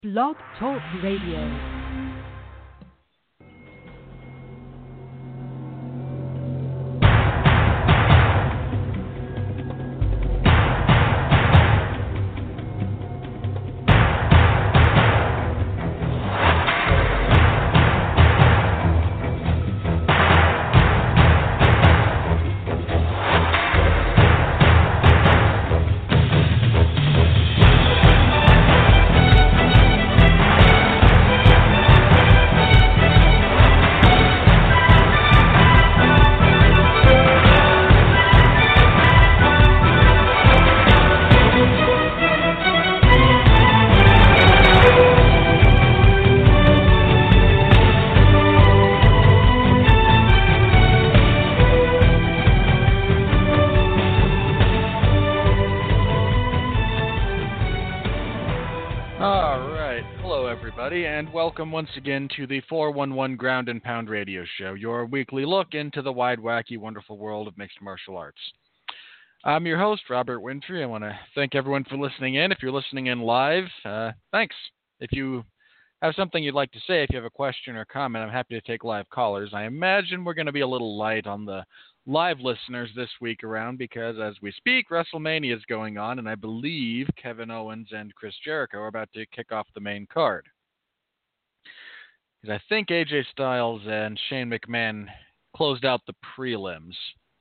Blog Talk Radio. Welcome once again to the 411 Ground and Pound Radio Show, your weekly look into the wide, wacky, wonderful world of mixed martial arts. I'm your host, Robert Wintry. I want to thank everyone for listening in. If you're listening in live, thanks. If you have something you'd like to say, if you have a question or comment, I'm happy to take live callers. I imagine we're going to be a little light on the live listeners this week around because as we speak, WrestleMania is going on, and I believe Kevin Owens and Chris Jericho are about to kick off the main card. Because I think AJ Styles and Shane McMahon closed out the prelims.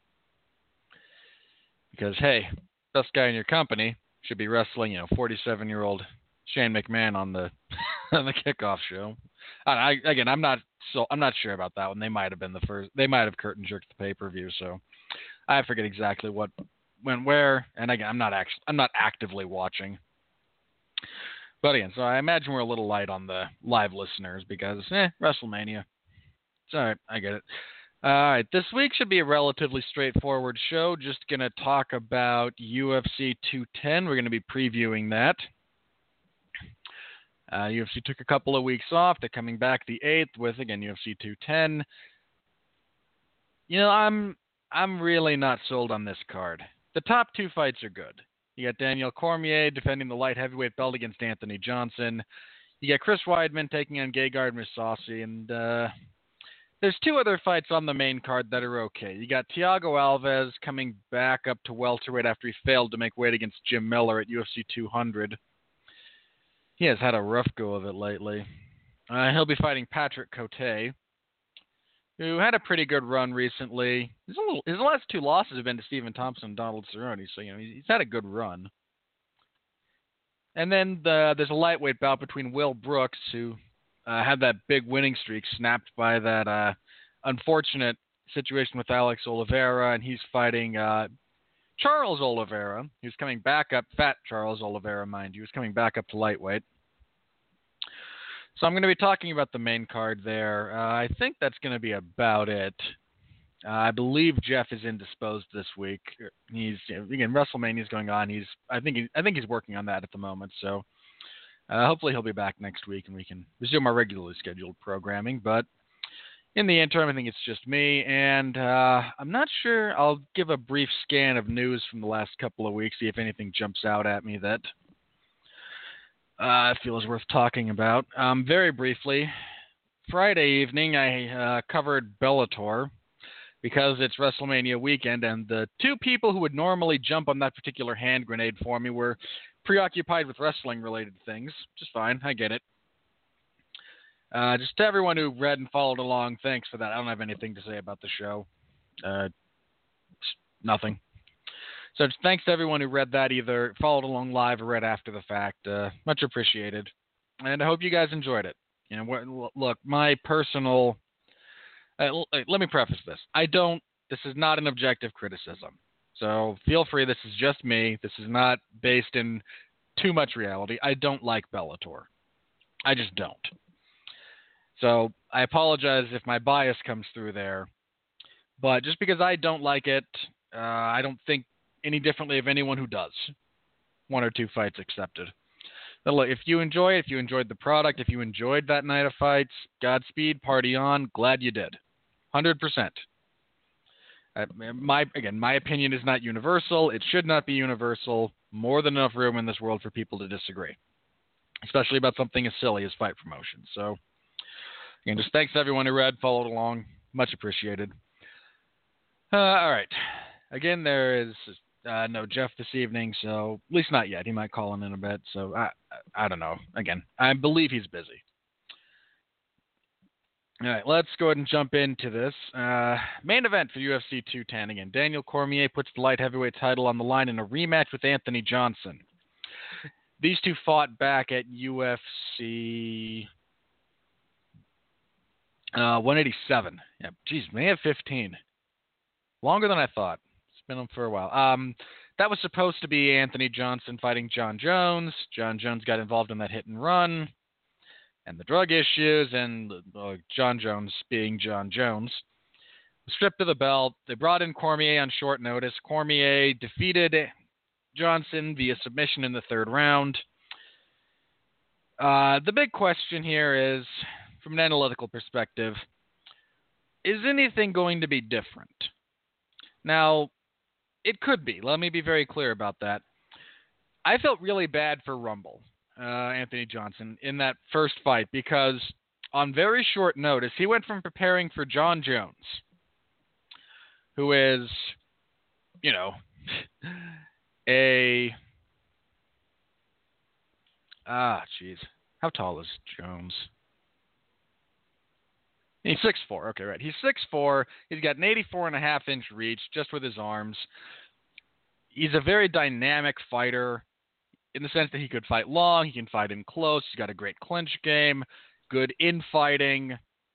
Because, hey, best guy in your company should be wrestling, 47-year-old Shane McMahon on the on the kickoff show. I'm not sure about that one. They might have been the first. They might have curtain jerked the pay-per-view. So I forget exactly what went where. And again, I'm not actively watching. But again, so I imagine we're a little light on the live listeners because, WrestleMania. It's all right. I get it. All right. This week should be a relatively straightforward show. Just going to talk about UFC 210. We're going to be previewing that. UFC took a couple of weeks off. They're coming back the 8th with, again, UFC 210. I'm really not sold on this card. The top two fights are good. You got Daniel Cormier defending the light heavyweight belt against Anthony Johnson. You got Chris Weidman taking on Gegard Mousasi. And there's two other fights on the main card that are okay. You got Thiago Alves coming back up to welterweight after he failed to make weight against Jim Miller at UFC 200. He has had a rough go of it lately. He'll be fighting Patrick Cote, who had a pretty good run recently. His last two losses have been to Stephen Thompson and Donald Cerrone, so he's had a good run. And then there's a lightweight bout between Will Brooks, who had that big winning streak snapped by that unfortunate situation with Alex Oliveira, and he's fighting Charles Oliveira, who's coming back up, fat Charles Oliveira, mind you, who's coming back up to lightweight. So I'm going to be talking about the main card there. I think that's going to be about it. I believe Jeff is indisposed this week. WrestleMania is going on. I think he's working on that at the moment. So hopefully he'll be back next week and we can resume our regularly scheduled programming. But in the interim, I think it's just me. And I'm not sure. I'll give a brief scan of news from the last couple of weeks, see if anything jumps out at me that I feel is worth talking about. Very briefly, Friday evening I covered Bellator because it's WrestleMania weekend, and the two people who would normally jump on that particular hand grenade for me were preoccupied with wrestling-related things. Just fine, I get it. Just to everyone who read and followed along, thanks for that. I don't have anything to say about the show. Nothing. So thanks to everyone who read that, either followed along live or read after the fact. Much appreciated. And I hope you guys enjoyed it. Look, my personal... let me preface this. This is not an objective criticism. So feel free, this is just me. This is not based in too much reality. I don't like Bellator. I just don't. So I apologize if my bias comes through there. But just because I don't like it, I don't think any differently of anyone who does. One or two fights accepted. But look, if you enjoy it, if you enjoyed the product, if you enjoyed that night of fights, Godspeed, party on, glad you did. 100%. My opinion is not universal. It should not be universal. More than enough room in this world for people to disagree. especially about something as silly as fight promotion. So, again, just thanks to everyone who read, followed along. Much appreciated. All right. Again, there is no Jeff this evening, so at least not yet. He might call in a bit, so I don't know. Again, I believe he's busy. All right, let's go ahead and jump into this. Main event for UFC 210. Again, Daniel Cormier puts the light heavyweight title on the line in a rematch with Anthony Johnson. These two fought back at UFC 187. Yeah, geez, May of 15. Longer than I thought. It's been on for a while. That was supposed to be Anthony Johnson fighting John Jones. John Jones got involved in that hit and run and the drug issues, and John Jones being John Jones. Stripped of the belt. They brought in Cormier on short notice. Cormier defeated Johnson via submission in the third round. The big question here is, from an analytical perspective, is anything going to be different? Now, it could be. Let me be very clear about that. I felt really bad for Rumble, Anthony Johnson, in that first fight because on very short notice, he went from preparing for John Jones, who is, you know, how tall is Jones? He's 6'4". Okay, right. He's 6'4". He's got an 84.5-inch reach just with his arms. He's a very dynamic fighter in the sense that he could fight long, he can fight in close, he's got a great clinch game, good infighting,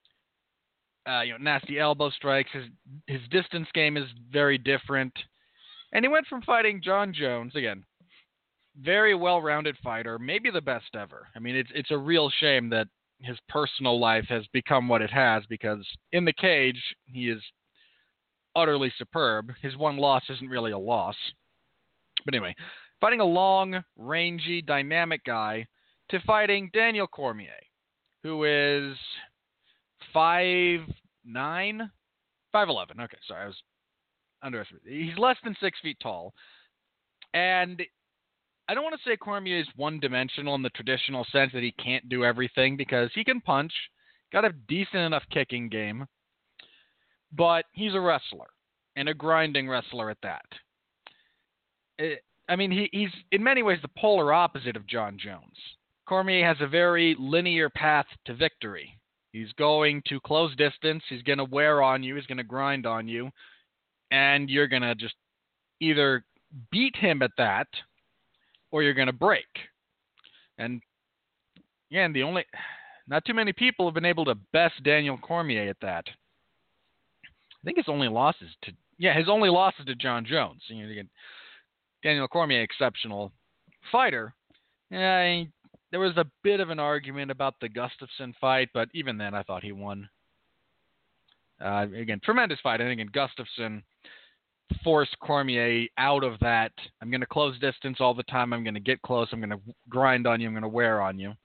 nasty elbow strikes. His distance game is very different. And he went from fighting John Jones, again, very well-rounded fighter, maybe the best ever. I mean, it's a real shame that his personal life has become what it has, because in the cage, he is utterly superb. His one loss isn't really a loss. But anyway, fighting a long, rangy, dynamic guy to fighting Daniel Cormier, who is 5'9", 5'11". Okay, sorry, I was underestimated. He's less than 6 feet tall. And I don't want to say Cormier is one-dimensional in the traditional sense that he can't do everything, because he can punch, got a decent enough kicking game, but he's a wrestler, and a grinding wrestler at that. He's in many ways the polar opposite of John Jones. Cormier has a very linear path to victory. He's going to close distance, he's going to wear on you, he's going to grind on you, and you're going to just either beat him at that, or you're going to break. And again, not too many people have been able to best Daniel Cormier at that. I think his only loss is to John Jones. Daniel Cormier, exceptional fighter. There was a bit of an argument about the Gustafsson fight, but even then I thought he won. Again, tremendous fight. I think Gustafsson forced Cormier out of that. I'm going to close distance all the time. I'm going to get close. I'm going to grind on you. I'm going to wear on you.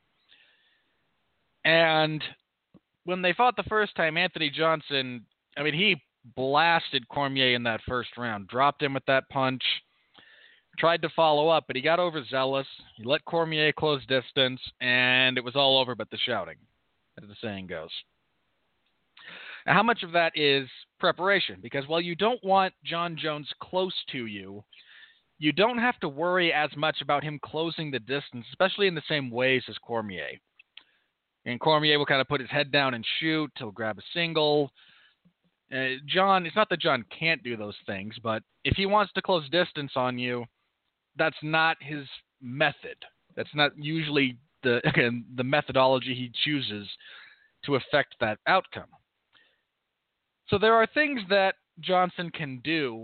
And when they fought the first time, Anthony Johnson, he blasted Cormier in that first round, dropped him with that punch, tried to follow up, but he got overzealous. He let Cormier close distance, and it was all over but the shouting, as the saying goes. Now, how much of that is preparation? Because while you don't want John Jones close to you, you don't have to worry as much about him closing the distance, especially in the same ways as Cormier. And Cormier will kind of put his head down and shoot. He'll grab a single. John, it's not that John can't do those things, but if he wants to close distance on you, that's not his method. That's not usually the methodology he chooses to affect that outcome. So there are things that Johnson can do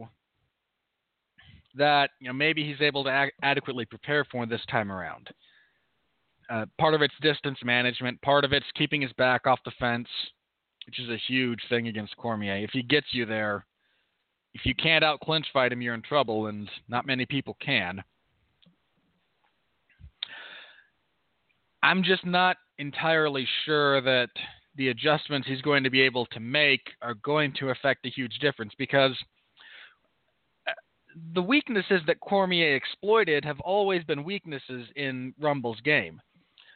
that maybe he's able to adequately prepare for this time around. Part of it's distance management. Part of it's keeping his back off the fence, which is a huge thing against Cormier. If he gets you there, if you can't out-clinch fight him, you're in trouble, and not many people can. I'm just not entirely sure that the adjustments he's going to be able to make are going to affect a huge difference, because the weaknesses that Cormier exploited have always been weaknesses in Rumble's game.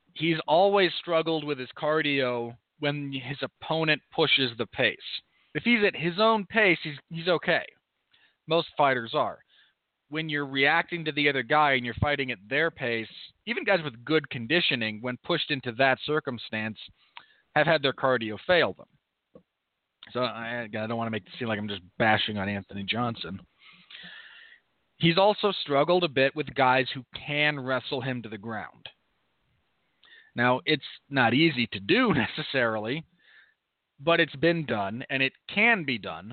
he's always struggled with his cardio when his opponent pushes the pace. If he's at his own pace, he's okay. Most fighters are. When you're reacting to the other guy and you're fighting at their pace, even guys with good conditioning, when pushed into that circumstance, have had their cardio fail them. So I don't want to make it seem like I'm just bashing on Anthony Johnson. He's also struggled a bit with guys who can wrestle him to the ground. Now, it's not easy to do necessarily, but it's been done, and it can be done.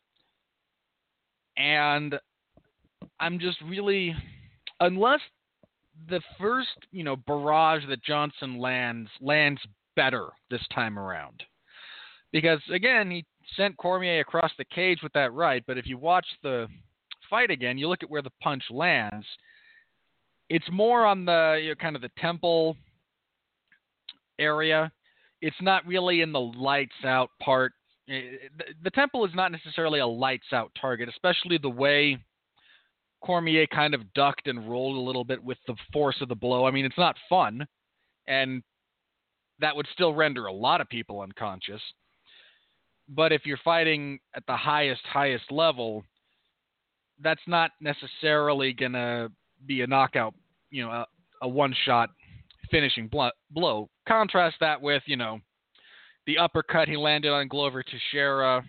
And I'm just really, unless the first, barrage that Johnson lands better this time around. Because, again, he sent Cormier across the cage with that right, but if you watch the fight again, you look at where the punch lands, it's more on the kind of the temple area. It's not really in the lights out part. The temple is not necessarily a lights out target, especially the way Cormier kind of ducked and rolled a little bit with the force of the blow. I mean, it's not fun, and that would still render a lot of people unconscious. But if you're fighting at the highest level, that's not necessarily going to be a knockout, a one-shot finishing blow. Contrast that with, the uppercut he landed on Glover Teixeira,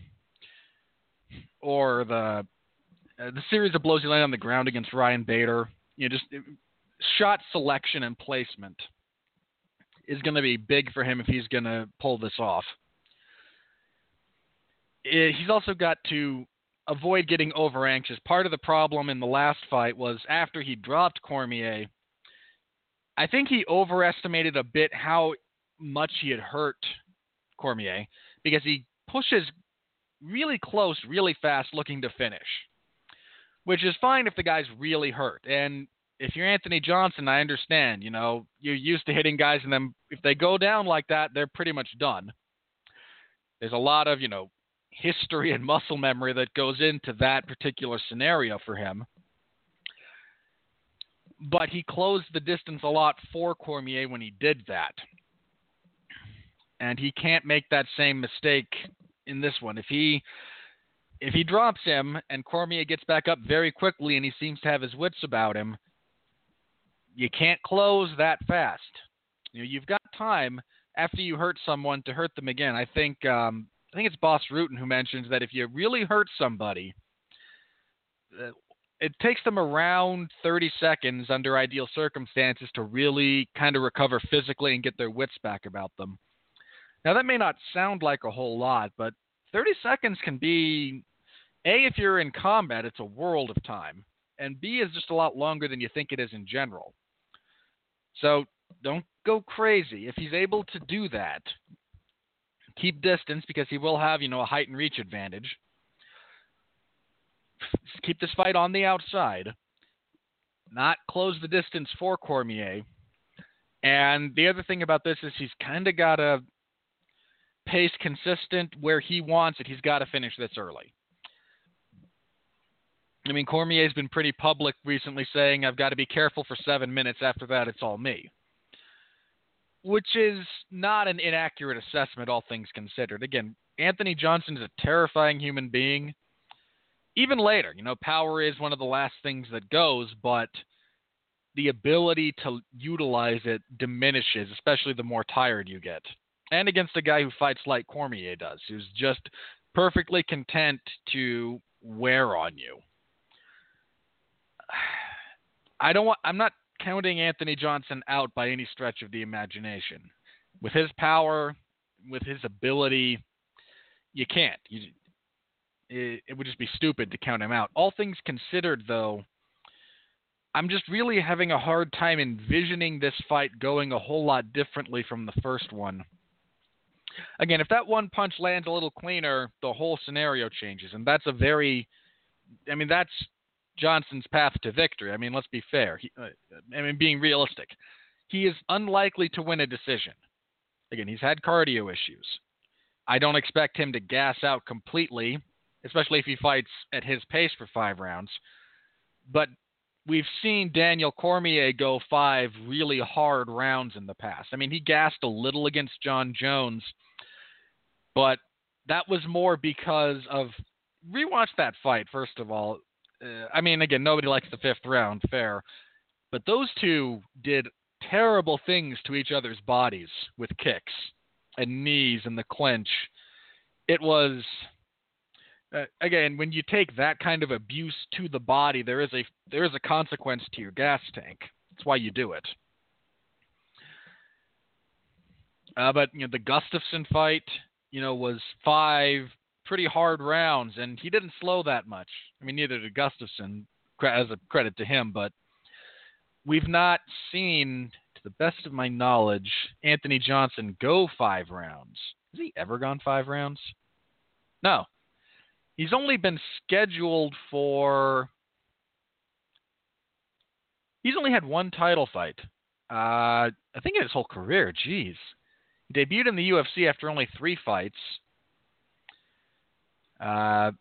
or the series of blows he landed on the ground against Ryan Bader. Just shot selection and placement is going to be big for him if he's going to pull this off. He's also got to avoid getting over anxious. Part of the problem in the last fight was after he dropped Cormier, I think he overestimated a bit how much he had hurt Cormier, because he pushes really close, really fast, looking to finish, which is fine if the guy's really hurt. And if you're Anthony Johnson, I understand, you're used to hitting guys, and then if they go down like that, they're pretty much done. There's a lot of, history and muscle memory that goes into that particular scenario for him. But he closed the distance a lot for Cormier when he did that. And he can't make that same mistake in this one. If he drops him and Cormier gets back up very quickly and he seems to have his wits about him, you can't close that fast. You've got time after you hurt someone to hurt them again. I think it's Boss Rutan who mentions that if you really hurt somebody, it takes them around 30 seconds under ideal circumstances to really kind of recover physically and get their wits back about them. Now, that may not sound like a whole lot, but 30 seconds can be, A, if you're in combat, it's a world of time, and B, is just a lot longer than you think it is in general. So don't go crazy. If he's able to do that, keep distance, because he will have, a height and reach advantage. Keep this fight on the outside, not close the distance for Cormier. And the other thing about this is he's kind of got to pace consistent where he wants it. He's got to finish this early. I mean, Cormier's been pretty public recently saying, I've got to be careful for 7 minutes. After that, it's all me. Which is not an inaccurate assessment, all things considered. Again, Anthony Johnson is a terrifying human being. Even later, power is one of the last things that goes, but the ability to utilize it diminishes, especially the more tired you get. And against a guy who fights like Cormier does, who's just perfectly content to wear on you. I'm not counting Anthony Johnson out by any stretch of the imagination. With his power, with his ability, you can't. It would just be stupid to count him out. All things considered, though, I'm just really having a hard time envisioning this fight going a whole lot differently from the first one. Again, if that one punch lands a little cleaner, the whole scenario changes. And that's that's Johnson's path to victory. I mean, let's be fair. Being realistic. He is unlikely to win a decision. Again, he's had cardio issues. I don't expect him to gas out completely, especially if he fights at his pace for 5 rounds. But we've seen Daniel Cormier go 5 really hard rounds in the past. I mean, he gassed a little against John Jones, but that was more because of rewatch that fight, first of all. I mean, again, nobody likes the 5th round, fair. But those two did terrible things to each other's bodies with kicks and knees and the clinch. It was, again, when you take that kind of abuse to the body, there is a consequence to your gas tank. That's why you do it. But the Gustafsson fight, was 5 pretty hard rounds, and he didn't slow that much. I mean, neither did Gustafsson, as a credit to him, but we've not seen, to the best of my knowledge, Anthony Johnson go 5 rounds. Has he ever gone 5 rounds? No. He's only been scheduled for... He's only had 1 title fight. I think in his whole career. Jeez. He debuted in the UFC after only 3 fights. Had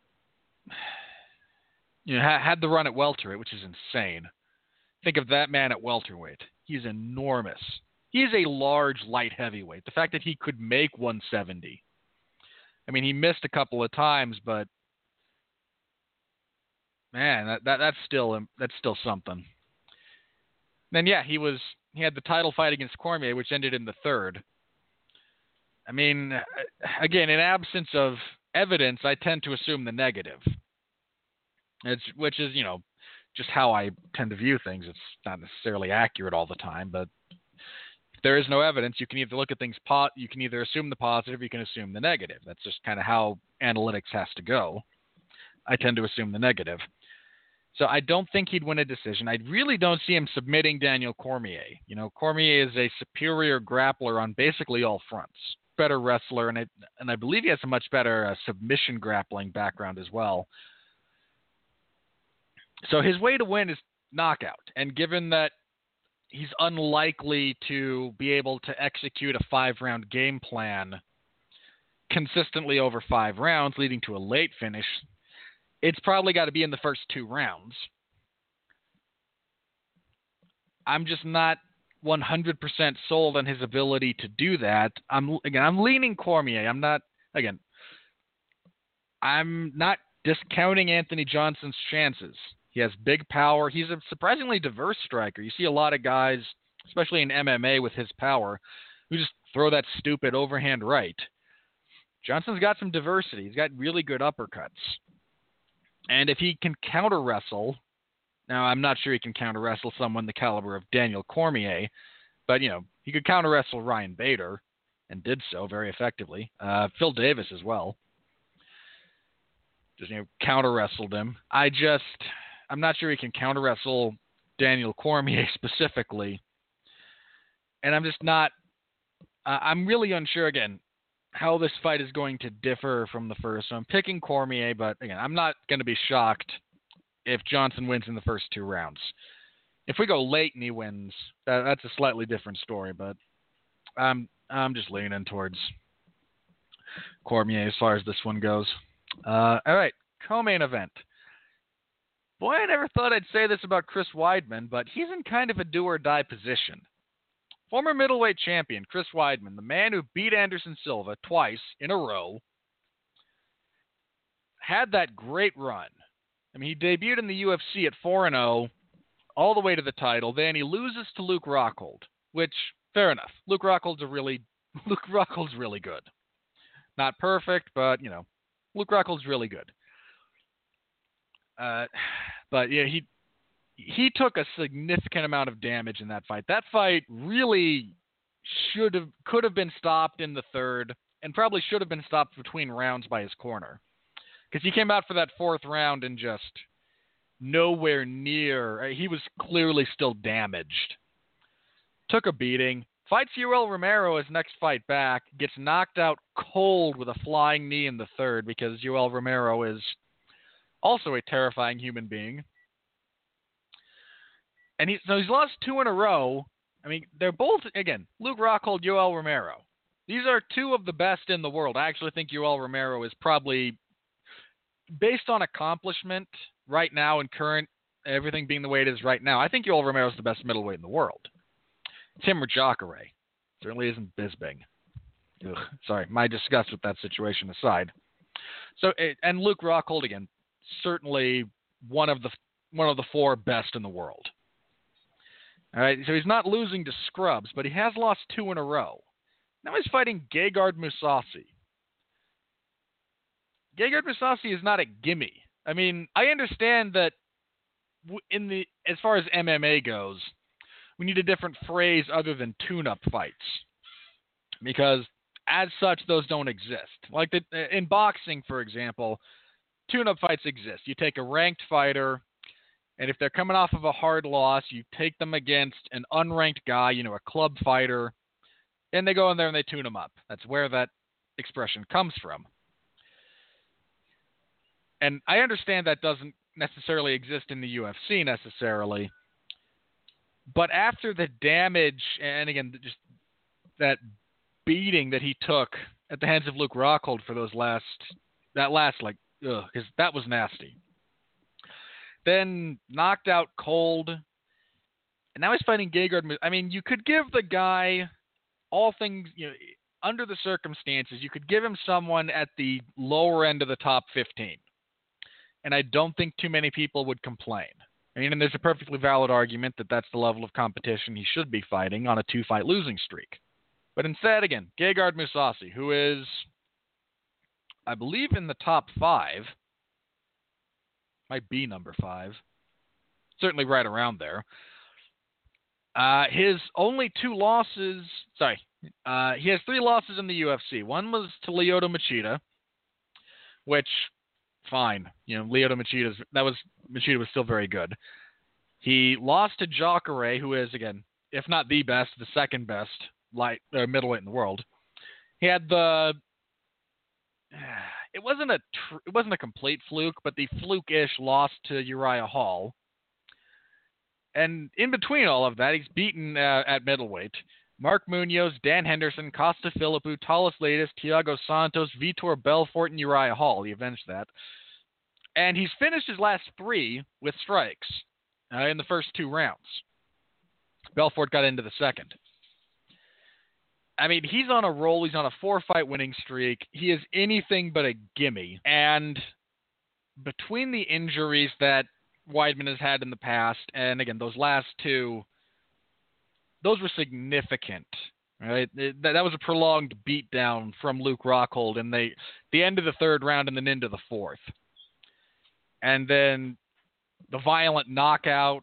the run at welterweight, which is insane. Think of that man at welterweight. He's enormous. He is a large light heavyweight. The fact that he could make 170. I mean, he missed a couple of times, but man, that's still something. Then he had the title fight against Cormier, which ended in the 3rd. I mean, again, in absence of evidence, I tend to assume the negative. Which is, just how I tend to view things. It's not necessarily accurate all the time, but if there is no evidence, you can either look at things you can either assume the positive, you can assume the negative. That's just kind of how analytics has to go. I tend to assume the negative. So I don't think he'd win a decision. I really don't see him submitting Daniel Cormier. Cormier is a superior grappler on basically all fronts. Better wrestler, and I believe he has a much better submission grappling background as well. So his way to win is knockout. And given that he's unlikely to be able to execute a 5-round game plan consistently over 5 rounds, leading to a late finish, it's probably got to be in the first 2 rounds. I'm just not 100% sold on his ability to do that. I'm leaning Cormier. I'm not discounting Anthony Johnson's chances. He has big power. He's a surprisingly diverse striker. You see a lot of guys, especially in MMA with his power, who just throw that stupid overhand right. Johnson's got some diversity. He's got really good uppercuts. And if he can counter wrestle, now I'm not sure he can counter wrestle someone the caliber of Daniel Cormier, but he could counter wrestle Ryan Bader and did so very effectively. Phil Davis as well. Just counter wrestled him. I'm not sure he can counter wrestle Daniel Cormier specifically. And I'm just not, I'm really unsure again how this fight is going to differ from the first. So I'm picking Cormier, but again, I'm not going to be shocked if Johnson wins in the first 2 rounds. If we go late and he wins, that's a slightly different story, but I'm just leaning towards Cormier as far as this one goes. All right, co-main event. Boy, I never thought I'd say this about Chris Weidman, but he's in kind of a do-or-die position. Former middleweight champion Chris Weidman, the man who beat Anderson Silva twice in a row, had that great run. I mean, he debuted in the UFC at 4-0, all the way to the title. Then he loses to Luke Rockhold, which, fair enough. Luke Rockhold's really good. Not perfect, but, Luke Rockhold's really good. But yeah, he took a significant amount of damage in that fight. That fight really could have been stopped in the 3rd, and probably should have been stopped between rounds by his corner, because he came out for that 4th round and just nowhere near. He was clearly still damaged. Took a beating. Fights Yoel Romero his next fight back. Gets knocked out cold with a flying knee in the 3rd, because Yoel Romero is also a terrifying human being. And he's lost 2 in a row. I mean, they're both, again, Luke Rockhold, Yoel Romero. These are 2 of the best in the world. I actually think Yoel Romero is probably, based on accomplishment right now in current everything being the way it is right now, I think Yoel Romero is the best middleweight in the world. It's him or Jacare. Certainly isn't Bisping. Ugh, sorry, my disgust with that situation aside. So, and Luke Rockhold again, certainly one of the four best in the world. All right, so he's not losing to scrubs, but he has lost 2 in a row. Now he's fighting Gegard Mousasi. Gegard Mousasi is not a gimme. I mean, I understand that as far as MMA goes, we need a different phrase other than tune-up fights, because as such, those don't exist. Like in boxing, for example, tune-up fights exist. You take a ranked fighter, and if they're coming off of a hard loss, you take them against an unranked guy, a club fighter, and they go in there and they tune them up. That's where that expression comes from. And I understand that doesn't necessarily exist in the UFC necessarily, but after the damage, and again, just that beating that he took at the hands of Luke Rockhold for because that was nasty. Then knocked out cold, and now he's fighting Gegard. I mean, you could give the guy all things, under the circumstances, you could give him someone at the lower end of the top 15. And I don't think too many people would complain. I mean, and there's a perfectly valid argument that that's the level of competition he should be fighting on a 2-fight losing streak. But instead, again, Gegard Mousasi, who is, I believe, in the top 5, might be number 5, certainly right around there. His only 2 losses, he has 3 losses in the UFC. One was to Lyoto Machida, which, fine. Lyoto Machida was still very good. He lost to Jacare, who is, again, if not the best, the second best middleweight in the world. He had it wasn't a complete fluke, but the fluke-ish loss to Uriah Hall. And in between all of that, he's beaten at middleweight Mark Munoz, Dan Henderson, Costa Philippou, Talis Latis, Thiago Santos, Vitor Belfort, and Uriah Hall. He avenged that. And he's finished his last 3 with strikes in the first 2 rounds. Belfort got into the second. I mean, he's on a roll. He's on a 4-fight winning streak. He is anything but a gimme. And between the injuries that Weidman has had in the past, and again, those last 2, those were significant. Right? That was a prolonged beatdown from Luke Rockhold in the end of the 3rd round and then into the 4th. And then the violent knockout.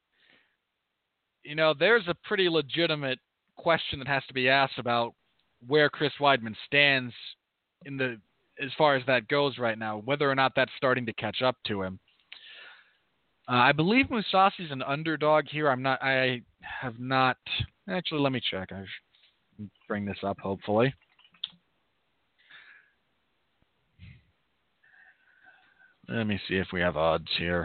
There's a pretty legitimate question that has to be asked about where Chris Weidman stands as far as that goes right now, whether or not that's starting to catch up to him. I believe Mousasi's an underdog here. I have not. Actually, let me check. I should bring this up, hopefully. Let me see if we have odds here.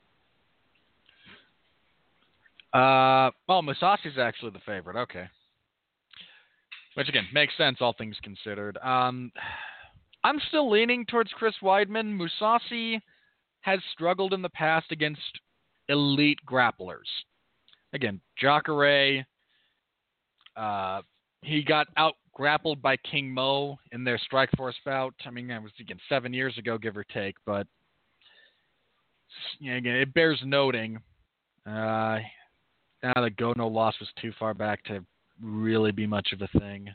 Mousasi's actually the favorite. Okay. Which, again, makes sense, all things considered. I'm still leaning towards Chris Weidman. Mousasi has struggled in the past against elite grapplers. Again, Jacare, he got out-grappled by King Mo in their Strikeforce bout. I mean, that was, again, 7 years ago, give or take. But, again, it bears noting. The go-no loss was too far back to really be much of a thing.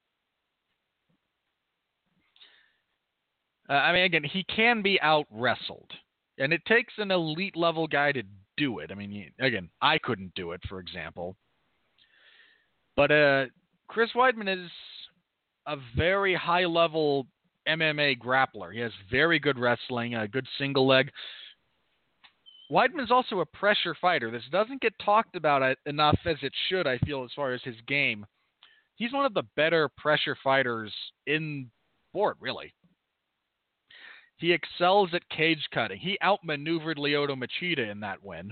Again, he can be out-wrestled. And it takes an elite-level guy to do it. I mean, again, I couldn't do it, for example. But Chris Weidman is a very high-level MMA grappler. He has very good wrestling, a good single leg. Weidman's also a pressure fighter. This doesn't get talked about enough as it should, I feel, as far as his game. He's one of the better pressure fighters in sport, really. He excels at cage cutting. He outmaneuvered Lyoto Machida in that win.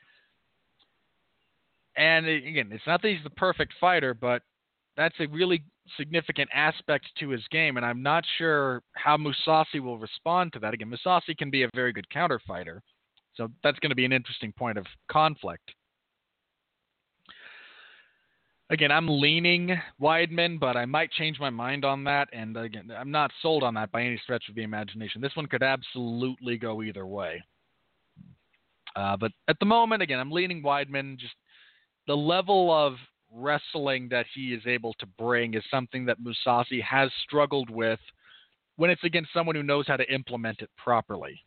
And again, it's not that he's the perfect fighter, but that's a really significant aspect to his game, and I'm not sure how Mousasi will respond to that. Again, Mousasi can be a very good counter fighter. So that's going to be an interesting point of conflict. Again, I'm leaning Weidman, but I might change my mind on that. And again, I'm not sold on that by any stretch of the imagination. This one could absolutely go either way. But at the moment, again, I'm leaning Weidman. Just the level of wrestling that he is able to bring is something that Mousasi has struggled with when it's against someone who knows how to implement it properly.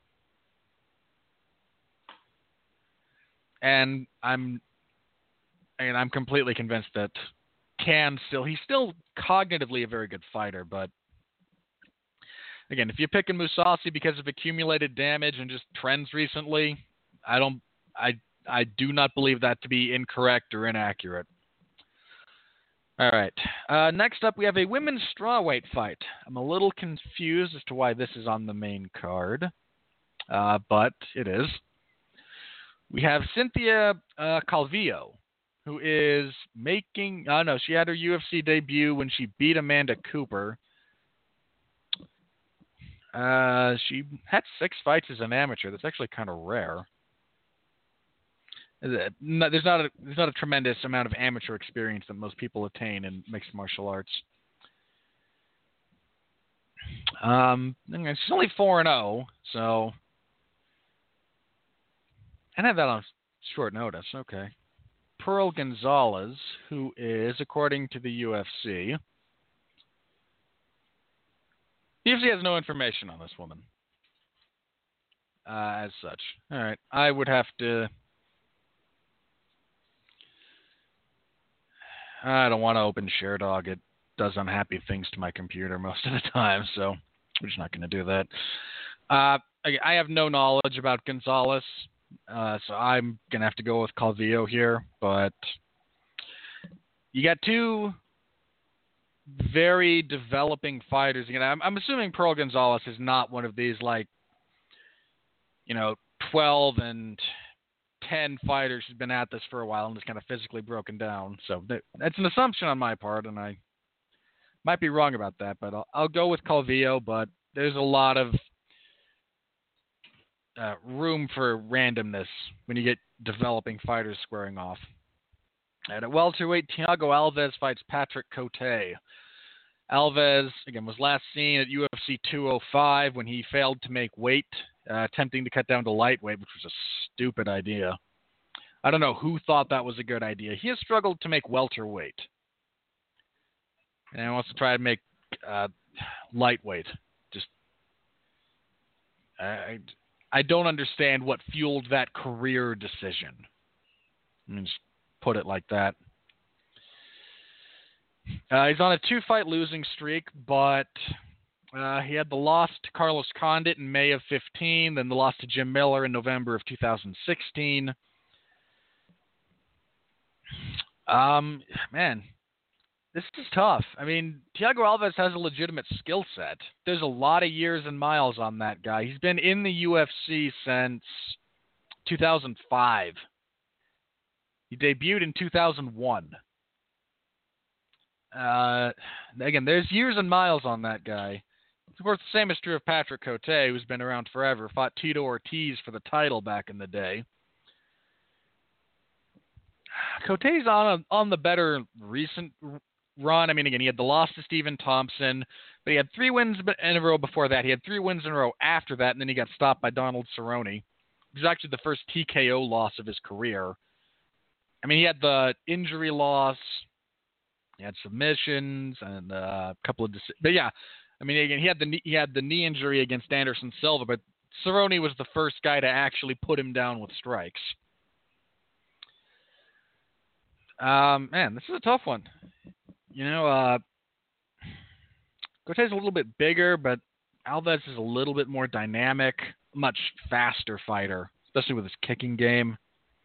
And I'm completely convinced that he's still cognitively a very good fighter, but again, if you're picking Mousasi because of accumulated damage and just trends recently, I do not believe that to be incorrect or inaccurate. All right. Next up, we have a women's strawweight fight. I'm a little confused as to why this is on the main card, but it is. We have Cynthia Calvillo, who is making... she had her UFC debut when she beat Amanda Cooper. She had 6 fights as an amateur. That's actually kind of rare. There's not a tremendous amount of amateur experience that most people attain in mixed martial arts. She's only 4-0, so... I have that on short notice. Okay. Pearl Gonzalez, who is, according to the UFC... The UFC has no information on this woman. As such. All right. I would have to... I don't want to open ShareDog. It does unhappy things to my computer most of the time, so we're just not going to do that. I have no knowledge about Gonzalez, so I'm going to have to go with Calvillo here, but you got 2 very developing fighters. Again, I'm assuming Pearl Gonzalez is not one of these, 12 and 10 fighters who's been at this for a while and is kind of physically broken down. So that's an assumption on my part, and I might be wrong about that, but I'll go with Calvillo, but there's a lot of room for randomness when you get developing fighters squaring off. And at welterweight, Thiago Alves fights Patrick Cote. Alves, again, was last seen at UFC 205 when he failed to make weight, attempting to cut down to lightweight, which was a stupid idea. I don't know who thought that was a good idea. He has struggled to make welterweight. And he wants to try to make lightweight. Just, I don't understand what fueled that career decision. Let me just put it like that. He's on a 2-fight losing streak, but he had the loss to Carlos Condit in May of 2015, then the loss to Jim Miller in November of 2016. Man, this is tough. I mean, Thiago Alves has a legitimate skill set. There's a lot of years and miles on that guy. He's been in the UFC since 2005. He debuted in 2001. Again, there's years and miles on that guy. Of course, the same is true of Patrick Cote, who's been around forever. Fought Tito Ortiz for the title back in the day. Cote's on the better recent run. I mean, again, he had the loss to Stephen Thompson, but he had 3 wins in a row before that. He had 3 wins in a row after that, and then he got stopped by Donald Cerrone. It was actually the first TKO loss of his career. I mean, he had the injury loss. He had submissions and a couple of... But yeah, I mean, again, he had the knee injury against Anderson Silva, but Cerrone was the first guy to actually put him down with strikes. Man, this is a tough one. Cote's a little bit bigger, but Alves is a little bit more dynamic, much faster fighter, especially with his kicking game.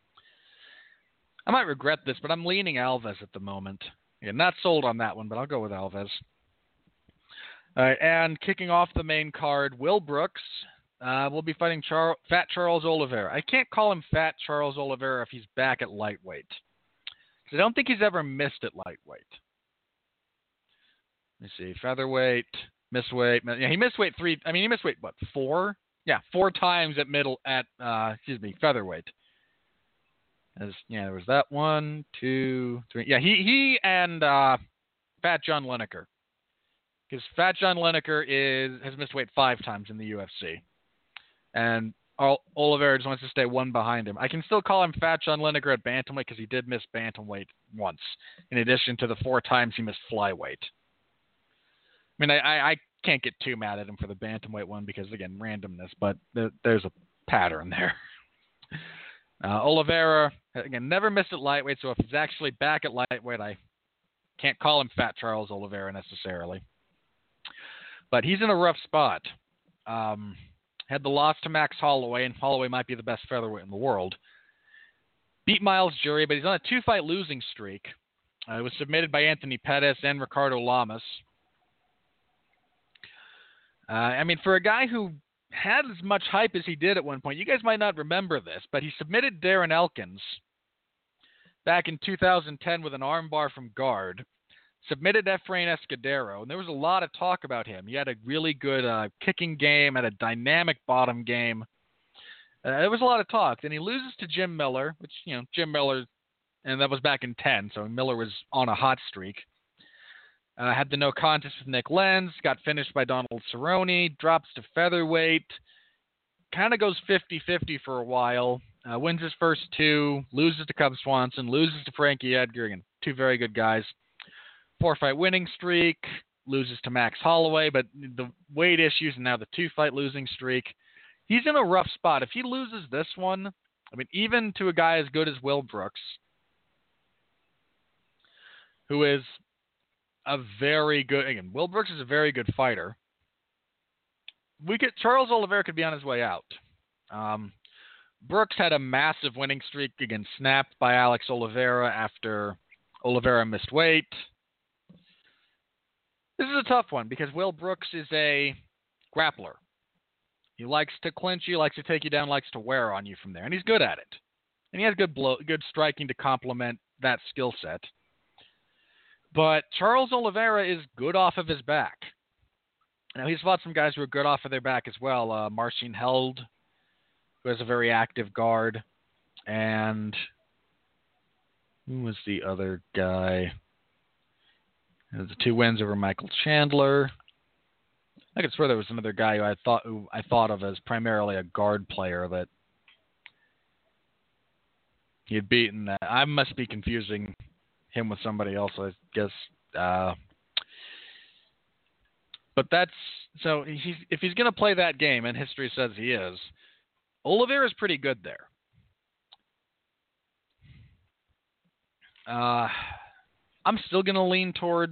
I might regret this, but I'm leaning Alves at the moment. Yeah, not sold on that one, but I'll go with Alves. All right, and kicking off the main card, Will Brooks will be fighting Fat Charles Oliveira. I can't call him Fat Charles Oliveira if he's back at lightweight. Because I don't think he's ever missed at lightweight. Let me see. Featherweight, missed weight. Yeah, he missed weight 3. I mean, he missed weight, 4 4 times at featherweight. There was that 1, 2, 3. Yeah, he and Fat John Lineker. Because Fat John Lineker has missed weight 5 times in the UFC. And Oliveira just wants to stay 1 behind him. I can still call him Fat John Lineker at bantamweight because he did miss bantamweight once, in addition to the 4 times he missed flyweight. I mean, I can't get too mad at him for the bantamweight one because, again, randomness, but there's a pattern there. Oliveira, again, never missed at lightweight, so if he's actually back at lightweight, I can't call him Fat Charles Oliveira necessarily. But he's in a rough spot. Had the loss to Max Holloway, and Holloway might be the best featherweight in the world. Beat Miles Jury, but he's on a 2-fight losing streak. It was submitted by Anthony Pettis and Ricardo Lamas. I mean, for a guy who had as much hype as he did at one point, you guys might not remember this, but he submitted Darren Elkins back in 2010 with an armbar from guard. Submitted Efrain Escudero, and there was a lot of talk about him. He had a really good kicking game, had a dynamic bottom game. There was a lot of talk. Then he loses to Jim Miller, which, Jim Miller, and that was back in 10, so Miller was on a hot streak. Had the no contest with Nick Lenz, got finished by Donald Cerrone, drops to featherweight, kind of goes 50-50 for a while, wins his first 2, loses to Cub Swanson, loses to Frankie Edgar, again, 2 very good guys. 4-fight winning streak, loses to Max Holloway, but the weight issues and now the 2-fight losing streak. He's in a rough spot. If he loses this one, I mean, even to a guy as good as Will Brooks, who is Will Brooks is a very good fighter. Charles Oliveira could be on his way out. Brooks had a massive winning streak, again, snapped by Alex Oliveira after Oliveira missed weight. This is a tough one because Will Brooks is a grappler. He likes to clinch you, likes to take you down, likes to wear on you from there, and he's good at it. And he has good striking to complement that skill set. But Charles Oliveira is good off of his back. Now, he's fought some guys who are good off of their back as well. Marcin Held, who has a very active guard. And who was the other guy? The 2 wins over Michael Chandler. I could swear there was another guy who I thought of as primarily a guard player that he had beaten. I must be confusing him with somebody else, I guess. But that's so. If he's going to play that game, and history says he is, Oliveira's pretty good there. I'm still going to lean towards.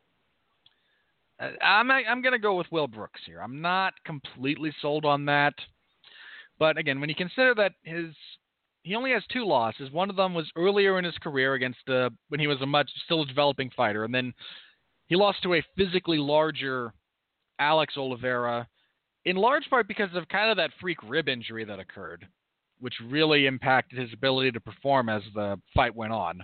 I'm going to go with Will Brooks here. I'm not completely sold on that, but again, when you consider that he only has 2 losses. One of them was earlier in his career against when he was still a developing fighter, and then he lost to a physically larger Alex Oliveira, in large part because of kind of that freak rib injury that occurred, which really impacted his ability to perform as the fight went on.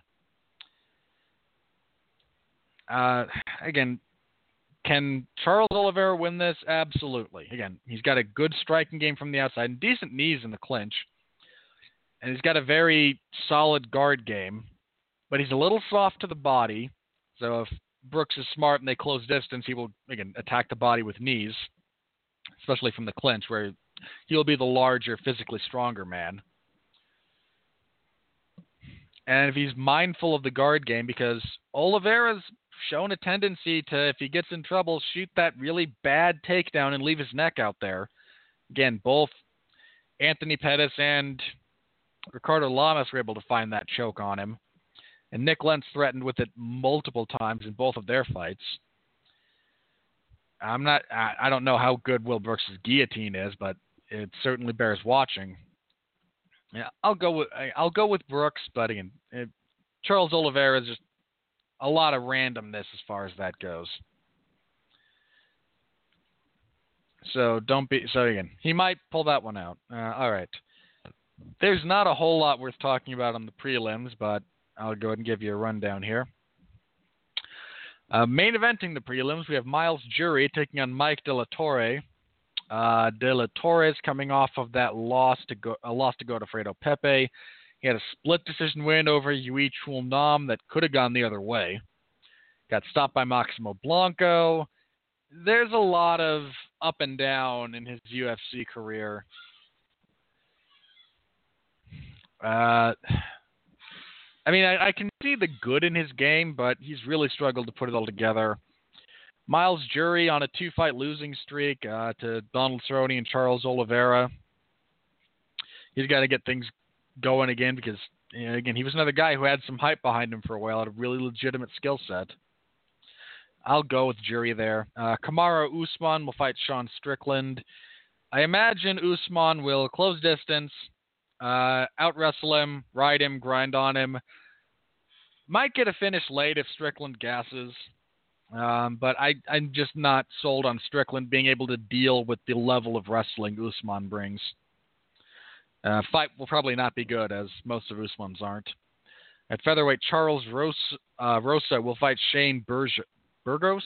Again, can Charles Oliveira win this? Absolutely. Again, he's got a good striking game from the outside and decent knees in the clinch. And he's got a very solid guard game, but he's a little soft to the body. So if Brooks is smart and they close distance, he will, again, attack the body with knees, especially from the clinch, where he'll be the larger, physically stronger man. And if he's mindful of the guard game, because Oliveira's shown a tendency to, if he gets in trouble, shoot that really bad takedown and leave his neck out there. Again, both Anthony Pettis and Ricardo Lamas were able to find that choke on him. And Nick Lenz threatened with it multiple times in both of their fights. I don't know how good Will Brooks' guillotine is, but it certainly bears watching. Yeah, I'll go with Brooks, but again, Charles Oliveira is just a lot of randomness as far as that goes. So again, he might pull that one out. All right. There's not a whole lot worth talking about on the prelims, but I'll go ahead and give you a rundown here. Main eventing the prelims, we have Miles Jury taking on Mike De La Torre. De La Torres coming off of that loss to Godofredo Pepe. He had a split decision win over Yui Chul Nam that could have gone the other way. Got stopped by Maximo Blanco. There's a lot of up and down in his UFC career. I can see the good in his game, but he's really struggled to put it all together. Miles Jury on a 2-fight losing streak to Donald Cerrone and Charles Oliveira. He's got to get things going again because, again, he was another guy who had some hype behind him for a while, had a really legitimate skill set. I'll go with Jury there. Kamaru Usman will fight Sean Strickland. I imagine Usman will close distance, out-wrestle him, ride him, grind on him. Might get a finish late if Strickland gasses. But I'm just not sold on Strickland being able to deal with the level of wrestling Usman brings. Fight will probably not be good, as most of Usman's aren't. At featherweight, Charles Rosa will fight Shane Burgos.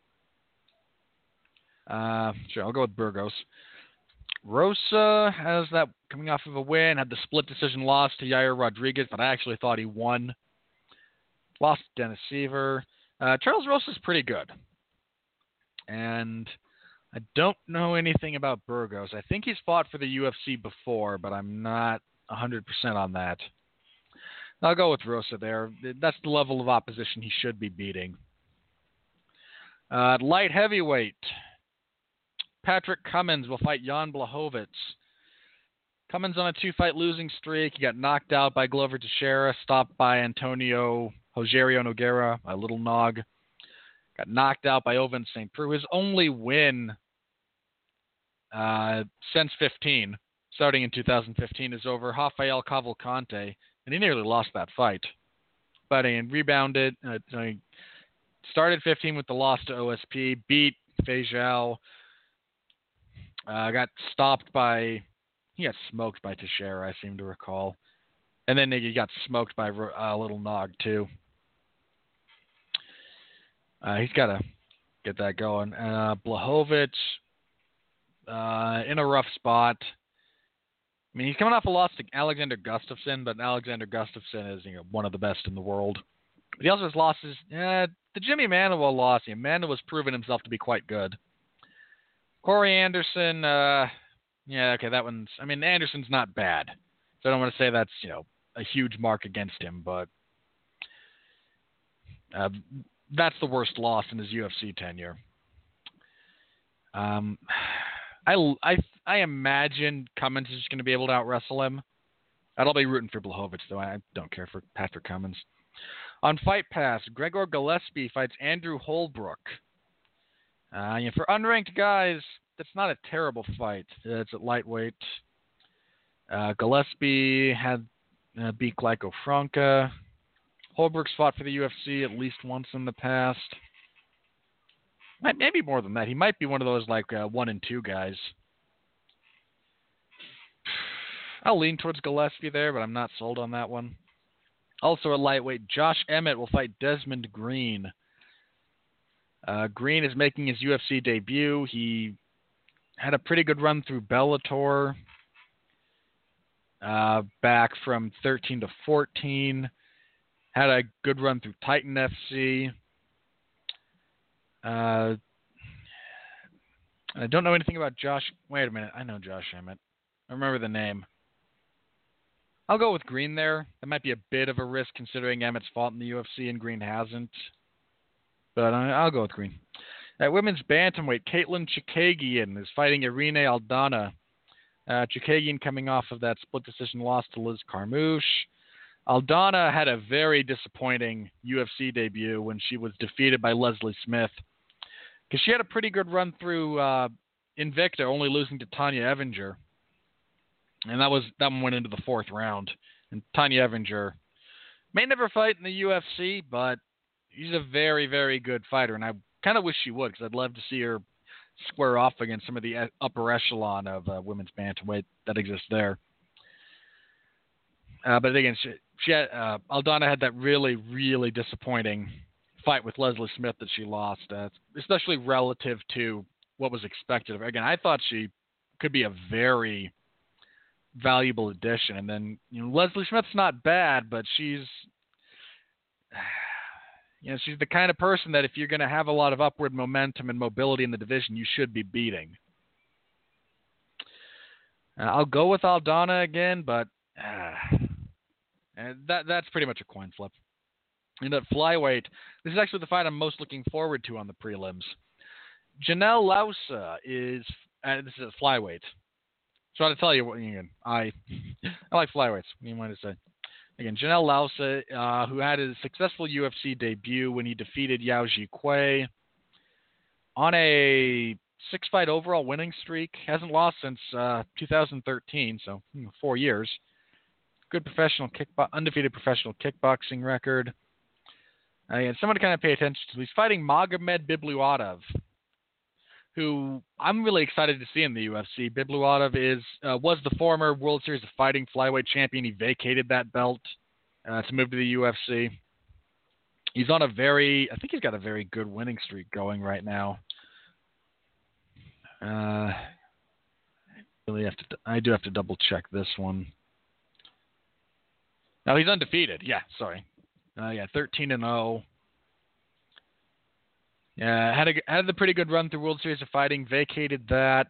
Sure, I'll go with Burgos. Rosa has that coming off of a win, had the split decision loss to Yair Rodriguez, but I actually thought he won. Lost to Dennis Seaver. Charles Rosa's pretty good. And I don't know anything about Burgos. I think he's fought for the UFC before, but I'm not 100% on that. I'll go with Rosa there. That's the level of opposition he should be beating. Light heavyweight. Patrick Cummins will fight Jan Blachowicz. Cummins on a 2-fight losing streak. He got knocked out by Glover Teixeira, stopped by Rogerio Nogueira, a little nog. Got knocked out by Ovince St. Preux. His only win since 15, starting in 2015, is over Rafael Cavalcante, and he nearly lost that fight. But he rebounded. He started 15 with the loss to OSP, beat Feijão, got stopped by... He got smoked by Teixeira, I seem to recall. And then he got smoked by Little Nog, too. He's got to get that going. Blachowicz, in a rough spot. I mean, he's coming off a loss to Alexander Gustafsson, but Alexander Gustafsson is one of the best in the world. But he also has losses. The Jimmy Manuel loss. Manuel's proven himself to be quite good. Corey Anderson, that one's... I mean, Anderson's not bad. So I don't want to say that's, a huge mark against him, but that's the worst loss in his UFC tenure. I imagine Cummins is just going to be able to out-wrestle him. I'll be rooting for Blachowicz, though. I don't care for Patrick Cummins. On Fight Pass, Gregor Gillespie fights Andrew Holbrook. For unranked guys, that's not a terrible fight. It's at lightweight. Gillespie had beat Glyco Franca. Holbrook's fought for the UFC at least once in the past. Maybe more than that. He might be one of those 1 and 2 guys. I'll lean towards Gillespie there, but I'm not sold on that one. Also at lightweight, Josh Emmett will fight Desmond Green. Green is making his UFC debut. He had a pretty good run through Bellator, back from 13 to 14. Had a good run through Titan FC. I don't know anything about Josh. Wait a minute. I know Josh Emmett. I remember the name. I'll go with Green there. That might be a bit of a risk considering Emmett's fought in the UFC and Green hasn't. But I'll go with Green. At women's bantamweight, Caitlin Chikagian is fighting Irene Aldana. Chikagian coming off of that split decision loss to Liz Carmouche. Aldana had a very disappointing UFC debut when she was defeated by Leslie Smith. Because she had a pretty good run through Invicta, only losing to Tanya Evinger. And that one went into the 4th round. And Tanya Evinger may never fight in the UFC, but she's a very, very good fighter. And I kind of wish she would, because I'd love to see her square off against some of the upper echelon of women's bantamweight that exists there. But again, she had, Aldana had that really, really disappointing fight with Leslie Smith that she lost, especially relative to what was expected of her. Again, I thought she could be a very valuable addition. And then, Leslie Smith's not bad, but she's the kind of person that if you're going to have a lot of upward momentum and mobility in the division, you should be beating. I'll go with Aldana again, but that's pretty much a coin flip. And at flyweight, this is actually the fight I'm most looking forward to on the prelims. Janelle Lausa is, this is a flyweight. So to tell you what, again, I like flyweights. What do you want to say? Again, Janelle Lausa, who had a successful UFC debut when he defeated Yao Ji Kwei on a 6-fight overall winning streak. Hasn't lost since 2013, so 4 years. Good undefeated professional kickboxing record. And someone to kind of pay attention to. He's fighting Magomed Bibliuatov, who I'm really excited to see in the UFC. Bibliuatov was the former World Series of Fighting flyweight champion. He vacated that belt to move to the UFC. He's on I think he's got a very good winning streak going right now. I do have to double check this one. No, he's undefeated. Yeah, sorry. 13-0. Yeah, had a pretty good run through World Series of Fighting. Vacated that.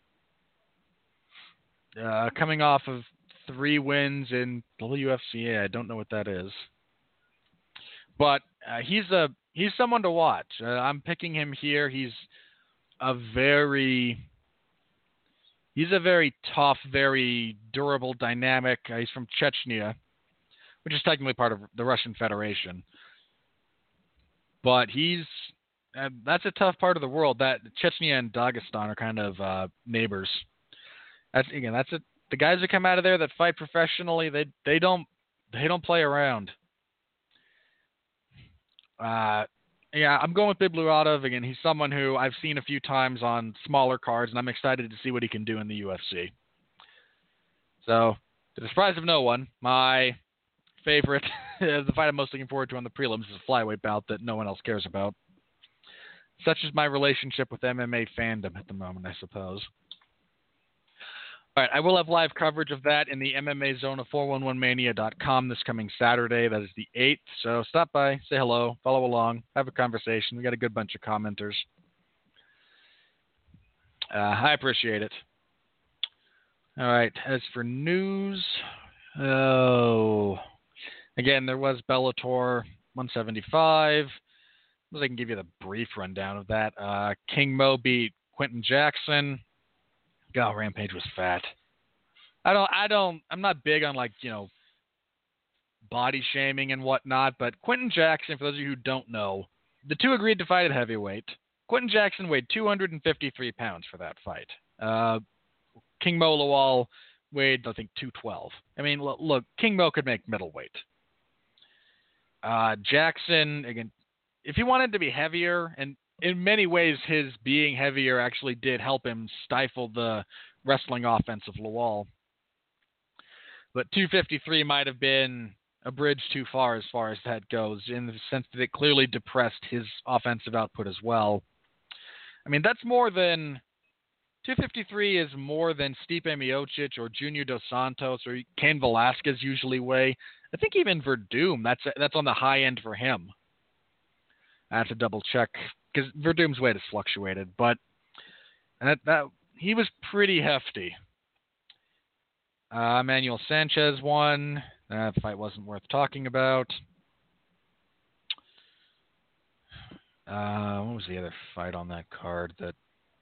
Coming off of 3 wins in WFCA. I don't know what that is. But he's someone to watch. I'm picking him here. He's a very tough, very durable, dynamic. He's from Chechnya, which is technically part of the Russian Federation. But that's a tough part of the world. That Chechnya and Dagestan are kind of neighbors. The guys that come out of there that fight professionally, they don't play around. I'm going with Bibliuatov. Again, he's someone who I've seen a few times on smaller cards, and I'm excited to see what he can do in the UFC. So, to the surprise of no one, my favorite, the fight I'm most looking forward to on the prelims is a flyweight bout that no one else cares about. Such is my relationship with MMA fandom at the moment, I suppose. All right, I will have live coverage of that in the MMA Zone of 411mania.com this coming Saturday. That is the 8th. So stop by, say hello, follow along, have a conversation. We got a good bunch of commenters. I appreciate it. All right, as for news, again, there was Bellator 175. I can give you the brief rundown of that. King Mo beat Quentin Jackson. God, Rampage was fat. I'm not big on body shaming and whatnot, but Quentin Jackson, for those of you who don't know, the two agreed to fight at heavyweight. Quentin Jackson weighed 253 pounds for that fight. King Mo Lawal weighed, I think, 212. I mean, look, King Mo could make middleweight. Jackson, again, if he wanted to be heavier, and in many ways his being heavier actually did help him stifle the wrestling offense of Lawal. But 253 might have been a bridge too far as that goes, in the sense that it clearly depressed his offensive output as well. I mean, that's more than... 253 is more than Stipe Miocic or Junior Dos Santos or Cain Velasquez usually weigh. I think even Verdum, that's on the high end for him. I have to double check because Verdum's weight has fluctuated, but that he was pretty hefty. Emmanuel Sanchez won. That fight wasn't worth talking about. What was the other fight on that card that?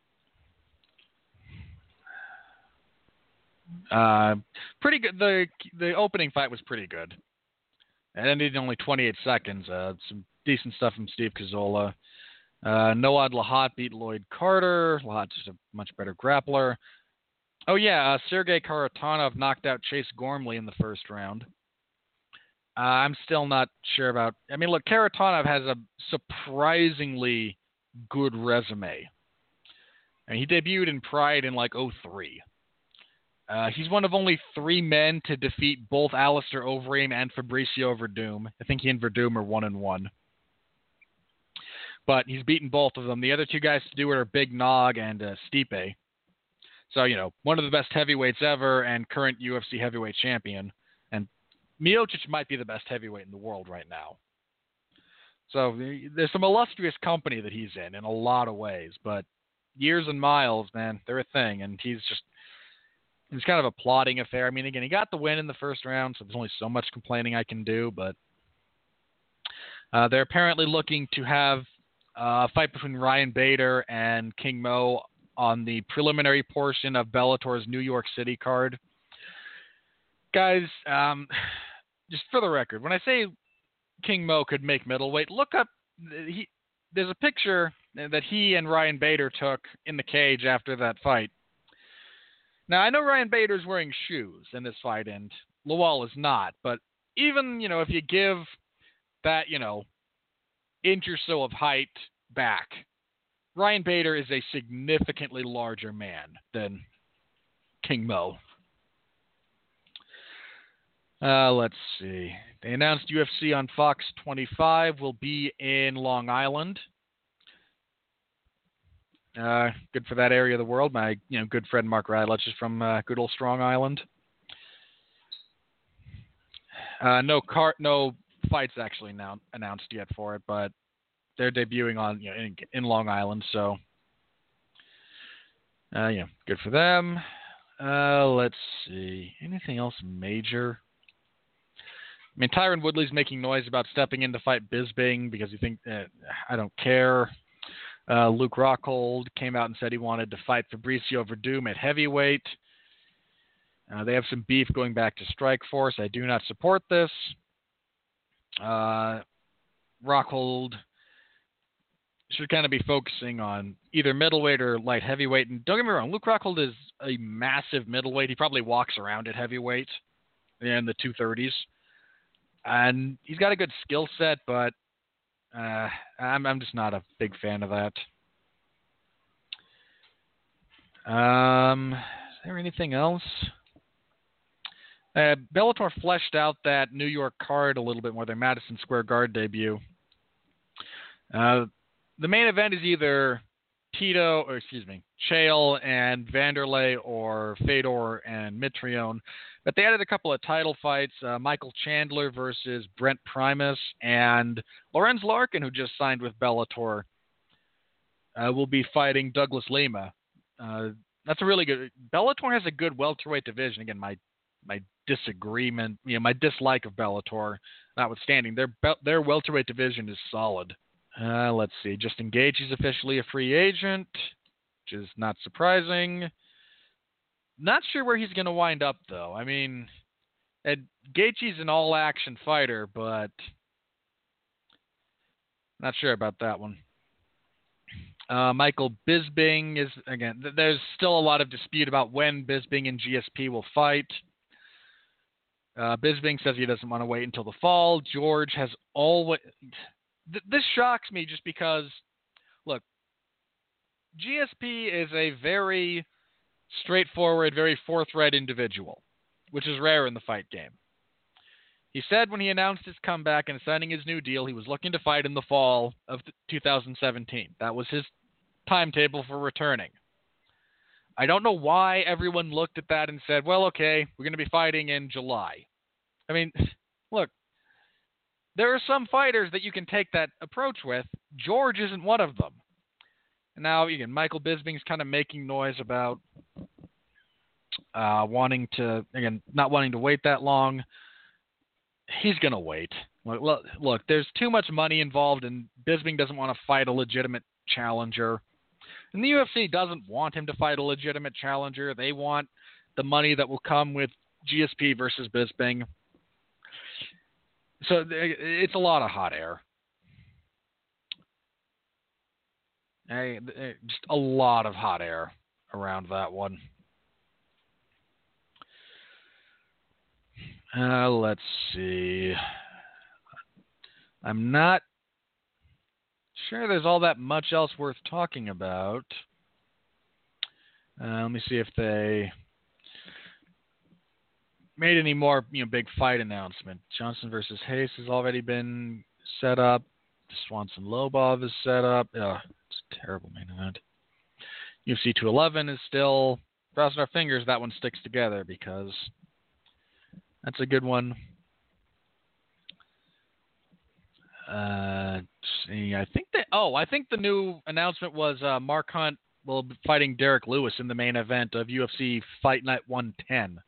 Pretty good. The opening fight was pretty good. It ended in only 28 seconds. Some decent stuff from Steve Cazzola. Noad Lahat beat Lloyd Carter. Lahat's just a much better grappler. Oh yeah, Sergey Karatanov knocked out Chase Gormley in the first round. I'm still not sure about... I mean, look, Karatanov has a surprisingly good resume. I mean, he debuted in Pride in like 2003. He's one of only 3 men to defeat both Alistair Overeem and Fabricio Verdum. I think he and Verdum are 1-1. but he's beaten both of them. The other two guys to do it are Big Nog and Stipe. So, one of the best heavyweights ever and current UFC heavyweight champion. And Miocic might be the best heavyweight in the world right now. So there's some illustrious company that he's in a lot of ways. But years and miles, man, they're a thing. And he's kind of a plodding affair. I mean, again, he got the win in the first round, so there's only so much complaining I can do. But they're apparently looking to have a fight between Ryan Bader and King Mo on the preliminary portion of Bellator's New York City card. Guys, just for the record, when I say King Mo could make middleweight, look up, there's a picture that he and Ryan Bader took in the cage after that fight. Now, I know Ryan Bader's wearing shoes in this fight, and Lawal is not, but even, if you give that, inch or so of height back, Ryan Bader is a significantly larger man than King Mo. Let's see. They announced UFC on Fox 25 will be in Long Island. Good for that area of the world. My, good friend Mark Radlich is from good old Strong Island. No fights actually now announced yet for it, but they're debuting on in Long Island, so good for them. Let's see, anything else major? I mean, Tyron Woodley's making noise about stepping in to fight Bisping because he thinks I don't care. Luke Rockhold came out and said he wanted to fight Fabricio Verdum at heavyweight. They have some beef going back to Strikeforce. I do not support this. Rockhold should kind of be focusing on either middleweight or light heavyweight. And don't get me wrong, Luke Rockhold is a massive middleweight. He probably walks around at heavyweight in the 230s. And he's got a good skill set, but I'm just not a big fan of that. Is there anything else? Bellator fleshed out that New York card a little bit more, their Madison Square Garden debut. The main event is either Chael and Vanderlei or Fedor and Mitrione. But they added a couple of title fights, Michael Chandler versus Brent Primus, and Lorenz Larkin, who just signed with Bellator, will be fighting Douglas Lima. That's a really good... Bellator has a good welterweight division. Again, my disagreement, my dislike of Bellator notwithstanding, their welterweight division is solid. Let's see. Justin Gaethje is officially a free agent, which is not surprising. Not sure where he's going to wind up, though. I mean, Gaethje's an all-action fighter, but not sure about that one. Michael Bisping is, again, there's still a lot of dispute about when Bisping and GSP will fight. Bisping says he doesn't want to wait until the fall. George has always... This shocks me just because, look, GSP is a very straightforward, very forthright individual, which is rare in the fight game. He said when he announced his comeback and signing his new deal, he was looking to fight in the fall of 2017. That was his timetable for returning. I don't know why everyone looked at that and said, well, okay, we're going to be fighting in July. I mean, look, there are some fighters that you can take that approach with. George isn't one of them. And now, again, Michael Bisping's kind of making noise about not wanting to wait that long. He's going to wait. Look, there's too much money involved, and Bisping doesn't want to fight a legitimate challenger. And the UFC doesn't want him to fight a legitimate challenger. They want the money that will come with GSP versus Bisping. So it's a lot of hot air. Just a lot of hot air around that one. Let's see. I'm not sure there's all that much else worth talking about. Let me see if they made any more, big fight announcement. Johnson versus Hayes has already been set up. Swanson Lobov is set up. Ugh, it's a terrible main event. UFC 211 is still crossing our fingers that one sticks together because that's a good one. See, I think the new announcement was Mark Hunt will be fighting Derek Lewis in the main event of UFC Fight Night 110.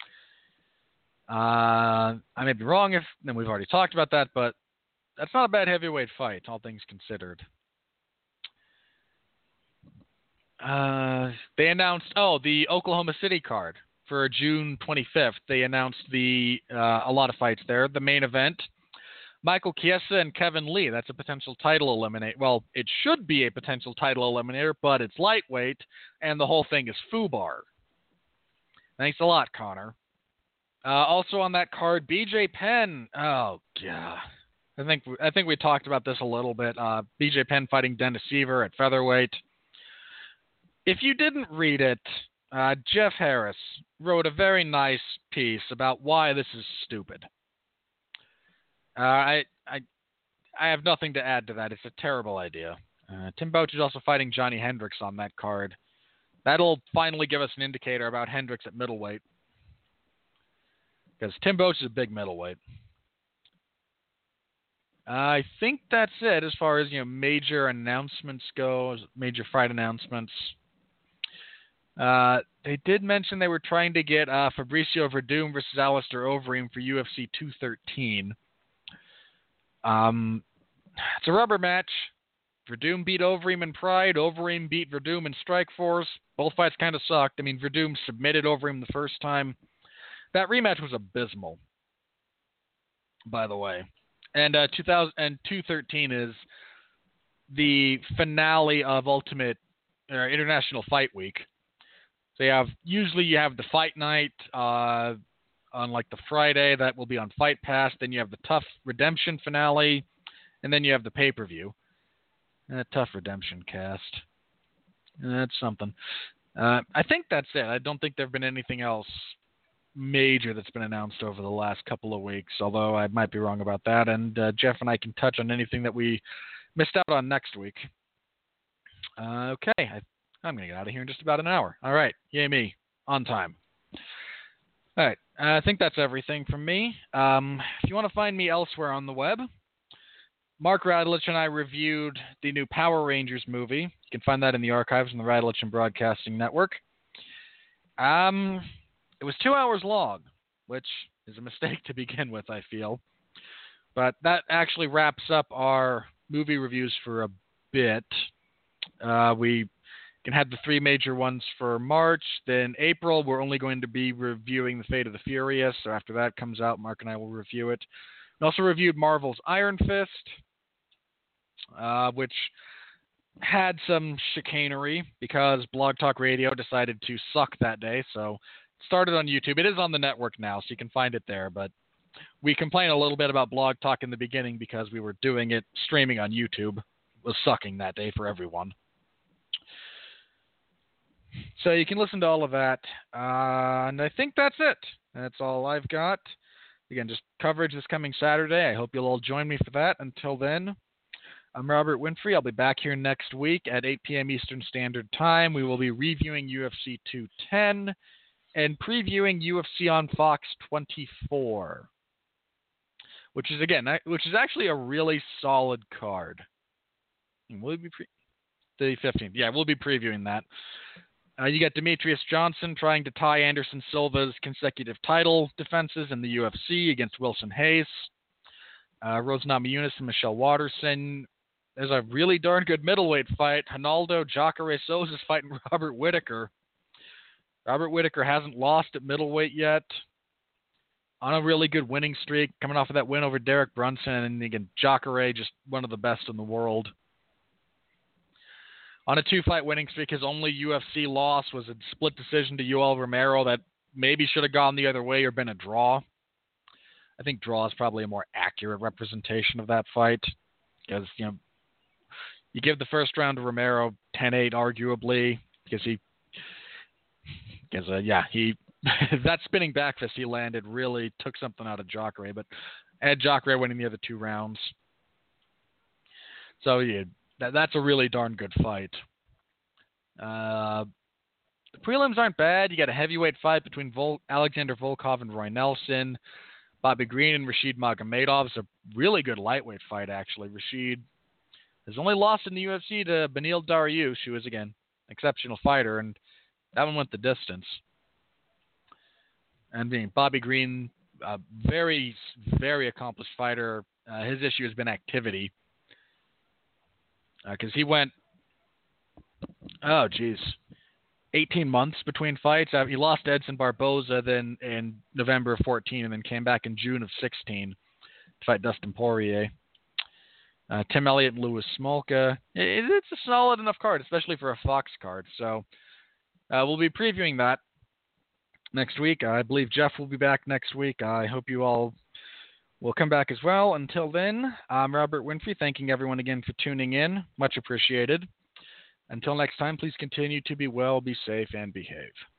I may be wrong and we've already talked about that, but that's not a bad heavyweight fight, all things considered. They announced, the Oklahoma City card for June 25th. They announced a lot of fights there. The main event, Michael Chiesa and Kevin Lee. That's a potential title eliminator. Well, it should be a potential title eliminator, but it's lightweight, and the whole thing is FUBAR. Thanks a lot, Connor. Also on that card, BJ Penn. Oh, yeah. I think we talked about this a little bit. BJ Penn fighting Dennis Siver at featherweight. If you didn't read it, Jeff Harris wrote a very nice piece about why this is stupid. I have nothing to add to that. It's a terrible idea. Tim Boetsch is also fighting Johnny Hendricks on that card. That'll finally give us an indicator about Hendricks at middleweight. Because Tim Boetsch is a big middleweight. I think that's it as far as major announcements go, major fight announcements. They did mention they were trying to get Fabricio Verdum versus Alistair Overeem for UFC 213. It's a rubber match. Verdum beat Overeem in Pride. Overeem beat Verdum in Strikeforce. Both fights kind of sucked. I mean, Verdum submitted Overeem the first time. That rematch was abysmal, by the way. And 213 is the finale of International Fight Week. So usually you have the fight night on like the Friday. That will be on Fight Pass. Then you have the Tough Redemption finale, and then you have the pay-per-view. Tough Redemption cast. That's something. I think that's it. I don't think there have been anything else major that's been announced over the last couple of weeks, although I might be wrong about that. And Jeff and I can touch on anything that we missed out on next week. Okay, I'm going to get out of here in just about an hour. All right, yay me, on time. All right, I think that's everything from me. If you want to find me elsewhere on the web, Mark Radulich and I reviewed the new Power Rangers movie. You can find that in the archives on the Radulich and Broadcasting Network. It was 2 hours long, which is a mistake to begin with, I feel. But that actually wraps up our movie reviews for a bit. We can have the three major ones for March. Then April, we're only going to be reviewing The Fate of the Furious. So after that comes out, Mark and I will review it. We also reviewed Marvel's Iron Fist, which had some chicanery because Blog Talk Radio decided to suck that day. So it started on YouTube. It is on the network now, so you can find it there. But we complained a little bit about Blog Talk in the beginning because we were doing it streaming on YouTube. It was sucking that day for everyone. So you can listen to all of that. And I think that's it. That's all I've got. Again, just coverage this coming Saturday. I hope you'll all join me for that. Until then, I'm Robert Winfrey. I'll be back here next week at 8 p.m. Eastern Standard Time. We will be reviewing UFC 210 and previewing UFC on Fox 24, which is actually a really solid card. Will it be the 15th? Yeah, we'll be previewing that. You got Demetrius Johnson trying to tie Anderson Silva's consecutive title defenses in the UFC against Wilson Hayes. Rose Namajunas and Michelle Waterson. There's a really darn good middleweight fight. Ronaldo Jacare Souza is fighting Robert Whittaker. Robert Whittaker hasn't lost at middleweight yet. On a really good winning streak, coming off of that win over Derek Brunson. And again, Jacare, just one of the best in the world. On a 2-fight winning streak, his only UFC loss was a split decision to Yoel Romero that maybe should have gone the other way or been a draw. I think draw is probably a more accurate representation of that fight because, you give the first round to Romero 10-8 arguably because that spinning back fist he landed really took something out of Jacare, but I had Jacare winning the other 2 rounds. So yeah, that's a really darn good fight. The prelims aren't bad. You got a heavyweight fight between Alexander Volkov and Roy Nelson. Bobby Green and Rashid Magomedov is a really good lightweight fight, actually. Rashid has only lost in the UFC to Beneil Dariush, who is, again, an exceptional fighter, and that one went the distance. And being Bobby Green, a very, very accomplished fighter. His issue has been activity. Because he went, 18 months between fights. He lost to Edson Barboza then in November of 14 and then came back in June of 16 to fight Dustin Poirier. Tim Elliott and Louis Smolka. It's a solid enough card, especially for a Fox card. So we'll be previewing that next week. I believe Jeff will be back next week. I hope you all will come back as well. Until then, I'm Robert Winfrey, thanking everyone again for tuning in. Much appreciated. Until next time, please continue to be well, be safe, and behave.